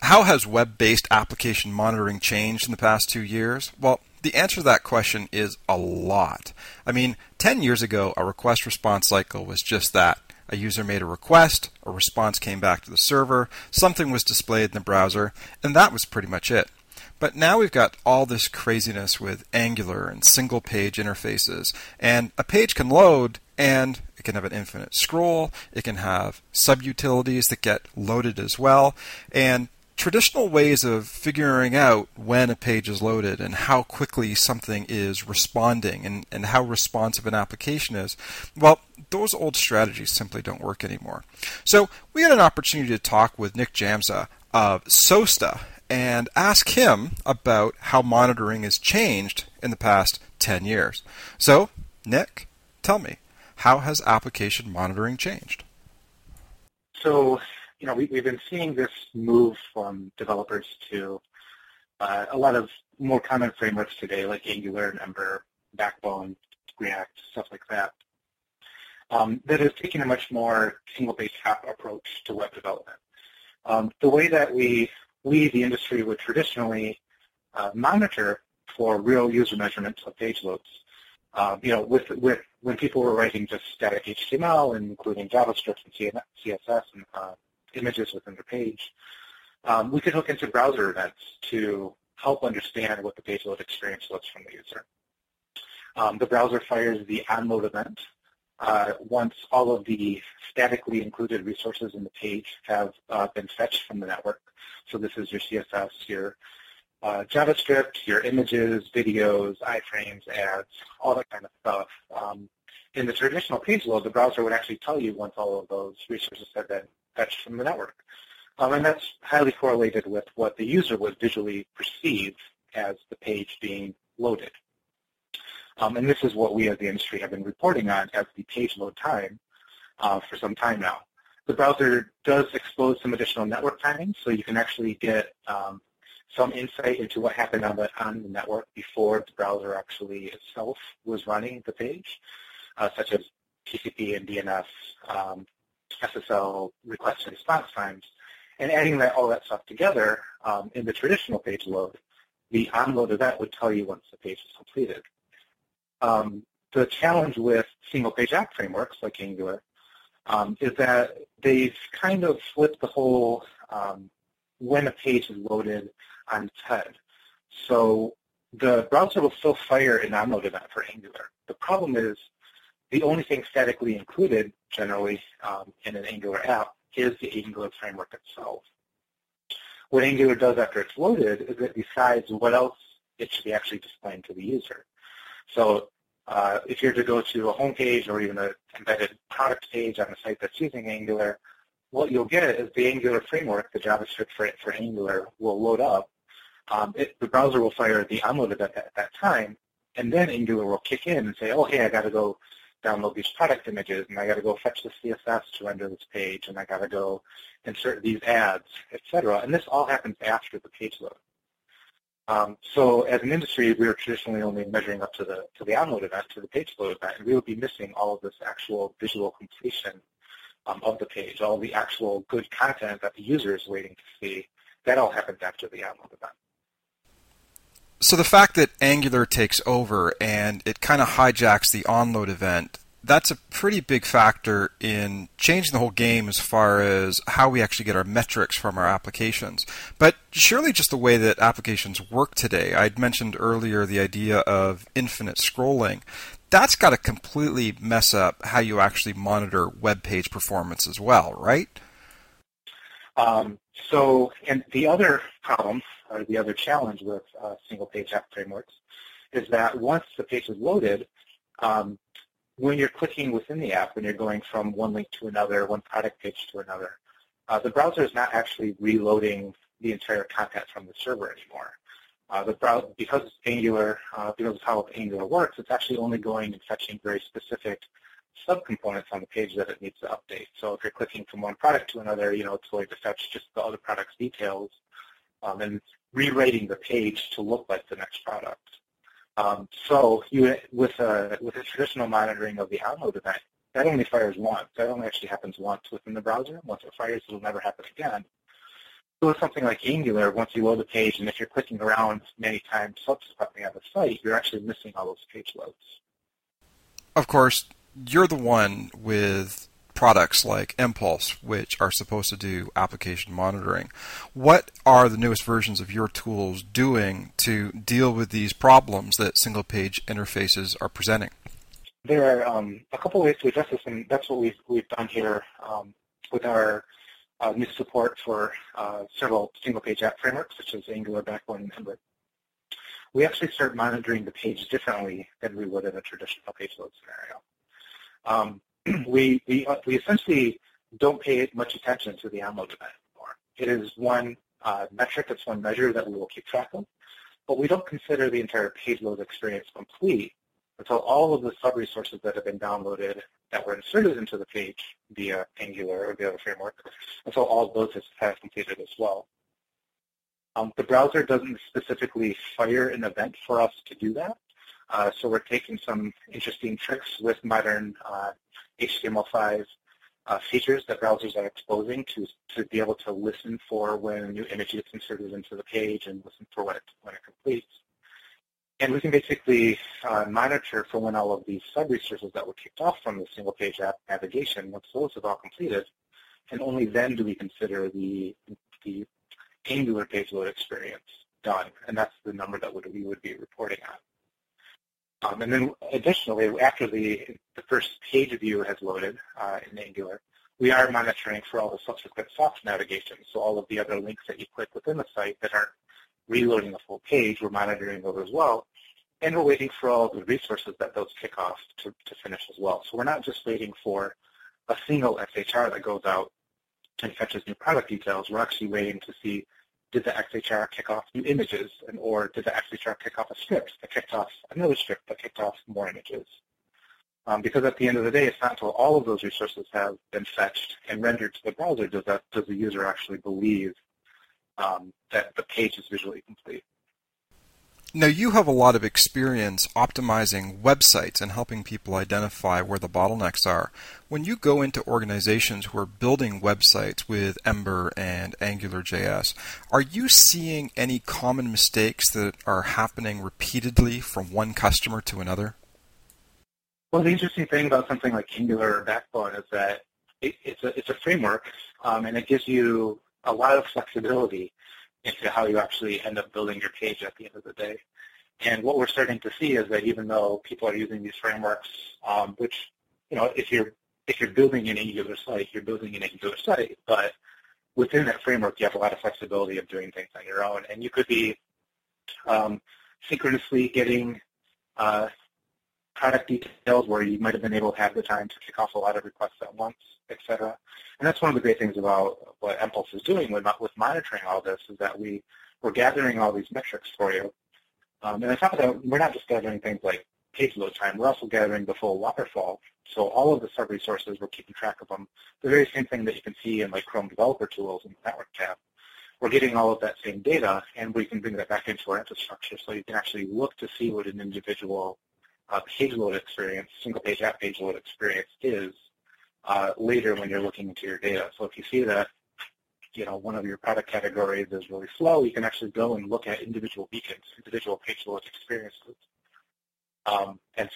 How has web-based application monitoring changed in the past 2 years? Well, the answer to that question is a lot. I mean, 10 years ago, a request response cycle was just that. A user made a request, a response came back to the server, something was displayed in the browser, and that was pretty much it. But now we've got all this craziness with Angular and single-page interfaces, and a page can load, and it can have an infinite scroll, it can have sub-utilities that get loaded as well, and traditional ways of figuring out when a page is loaded and how quickly something is responding and how responsive an application is, well, those old strategies simply don't work anymore. So we had an opportunity to talk with Nick Jamza of SOASTA and ask him about how monitoring has changed in the past 10 years. So, Nick, tell me, how has application monitoring changed? So, we've been seeing this move from developers to a lot of more common frameworks today, like Angular and Ember, Backbone, React, stuff like that, that is taking a much more single-page app approach to web development. The way that we, the industry, would traditionally monitor for real user measurements of page loads, with when people were writing just static HTML, including JavaScript and CSS and images within the page, we could hook into browser events to help understand what the page load experience looks from the user. The browser fires the onload event once all of the statically included resources in the page have been fetched from the network. So this is your CSS, your JavaScript, your images, videos, iframes, ads, all that kind of stuff. In the traditional page load, the browser would actually tell you once all of those resources have been fetched from the network. And that's highly correlated with what the user would visually perceive as the page being loaded. And this is what we as the industry have been reporting on as the page load time for some time now. The browser does expose some additional network timing, so you can actually get some insight into what happened on the network before the browser actually itself was running the page, such as TCP and DNS, SSL request and response times, and adding all that stuff together in the traditional page load, the onload event would tell you once the page is completed. The challenge with single-page app frameworks like Angular is that they've kind of flipped the whole when a page is loaded on its head. So the browser will still fire an onload event for Angular. The problem is the only thing statically included generally in an Angular app is the Angular framework itself. What Angular does after it's loaded is it decides what else it should be actually displaying to the user. So if you're to go to a home page or even an embedded product page on a site that's using Angular, what you'll get is the Angular framework, the JavaScript for Angular, will load up. The browser will fire the onload event at that time, and then Angular will kick in and say, oh, hey, I got to go download these product images, and I got to go fetch the CSS to render this page, and I got to go insert these ads, etc. And this all happens after the page load. So as an industry, we are traditionally only measuring up to the onload event, to the page load event, and we would be missing all of this actual visual completion of the page, all the actual good content that the user is waiting to see. That all happens after the onload event. So the fact that Angular takes over and it kind of hijacks the onload event, that's a pretty big factor in changing the whole game as far as how we actually get our metrics from our applications. But surely just the way that applications work today, I'd mentioned earlier the idea of infinite scrolling, that's got to completely mess up how you actually monitor web page performance as well, right? And the other problem, or the other challenge with single-page app frameworks, is that once the page is loaded, when you're clicking within the app, when you're going from one link to another, one product page to another, the browser is not actually reloading the entire content from the server anymore. Because Angular, because of how Angular works, it's actually only going and fetching very specific subcomponents on the page that it needs to update. So if you're clicking from one product to another, it's going to fetch just the other product's details and rewriting the page to look like the next product. So with a traditional monitoring of the onload event, that only fires once. That only actually happens once within the browser. Once it fires, it'll never happen again. So with something like Angular, once you load the page, and if you're clicking around many times subsequently on the site, you're actually missing all those page loads. Of course, you're the one with products like Impulse, which are supposed to do application monitoring. What are the newest versions of your tools doing to deal with these problems that single-page interfaces are presenting? There are a couple ways to address this, and that's what we've done here with our new support for several single-page app frameworks, such as Angular, Backbone, and Ember. We actually start monitoring the page differently than we would in a traditional page load scenario. We essentially don't pay much attention to the onload event anymore. It is one metric, it's one measure that we will keep track of, but we don't consider the entire page load experience complete until all of the sub-resources that have been downloaded that were inserted into the page via Angular or the other framework, until all of those have completed as well. The browser doesn't specifically fire an event for us to do that, so we're taking some interesting tricks with modern HTML5 features that browsers are exposing to be able to listen for when a new image gets inserted into the page and listen for when it completes. And we can basically monitor for when all of these sub-resources that were kicked off from the single-page app navigation, once those have all completed, and only then do we consider the Angular page load experience done, and that's the number that we would be reporting on. And then additionally, after the first page view has loaded in Angular, we are monitoring for all the subsequent soft navigation, so all of the other links that you click within the site that aren't reloading the full page, we're monitoring those as well, and we're waiting for all the resources that those kick off to finish as well. So we're not just waiting for a single XHR that goes out and fetches new product details. We're actually waiting to see, did the XHR kick off new images, or did the XHR kick off a script that kicked off another script that kicked off more images? Because at the end of the day, it's not until all of those resources have been fetched and rendered to the browser does the user actually believe that the page is visually complete. Now, you have a lot of experience optimizing websites and helping people identify where the bottlenecks are. When you go into organizations who are building websites with Ember and AngularJS, are you seeing any common mistakes that are happening repeatedly from one customer to another? Well, the interesting thing about something like Angular or Backbone is that it's a framework, and it gives you a lot of flexibility into how you actually end up building your page at the end of the day. And what we're starting to see is that even though people are using these frameworks, which, if you're building an Angular site, you're building an Angular site, but within that framework, you have a lot of flexibility of doing things on your own. And you could be synchronously getting product details where you might have been able to have the time to kick off a lot of requests at once, et cetera. And that's one of the great things about what Impulse is doing with monitoring all this, is that we're gathering all these metrics for you. And on top of that, we're not just gathering things like page load time, we're also gathering the full waterfall. So all of the sub-resources, we're keeping track of them. The very same thing that you can see in like Chrome Developer Tools and the Network tab. We're getting all of that same data, and we can bring that back into our infrastructure so you can actually look to see what an individual page load experience, single page app page load experience is later when you're looking into your data. So if you see that one of your product categories is really slow, you can actually go and look at individual beacons, individual page load experiences, and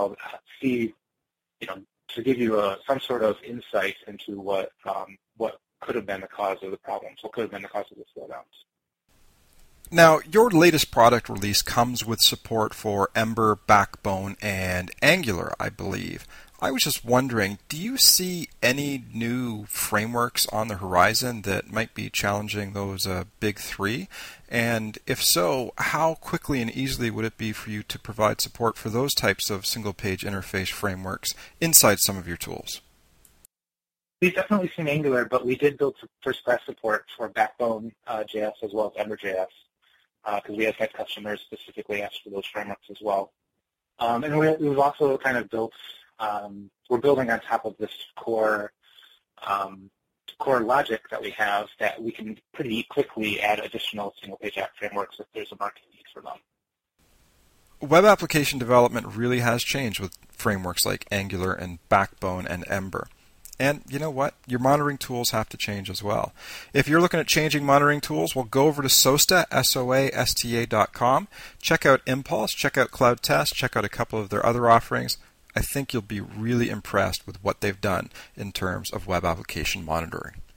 to give you some sort of insight into what could have been the cause of the problems, what could have been the cause of the slowdowns. Now, your latest product release comes with support for Ember, Backbone, and Angular, I believe. I was just wondering, do you see any new frameworks on the horizon that might be challenging those big three? And if so, how quickly and easily would it be for you to provide support for those types of single-page interface frameworks inside some of your tools? We've definitely seen Angular, but we did build first-class support for Backbone JS as well as Ember.js, because we have had customers specifically ask for those frameworks as well. And we've also kind of built, we're building on top of this core logic that we have, that we can pretty quickly add additional single-page app frameworks if there's a market need for them. Web application development really has changed with frameworks like Angular and Backbone and Ember. And you know what? Your monitoring tools have to change as well. If you're looking at changing monitoring tools, well, go over to SOASTA, SOASTA.com. Check out Impulse, check out Cloud Test, check out a couple of their other offerings. I think you'll be really impressed with what they've done in terms of web application monitoring.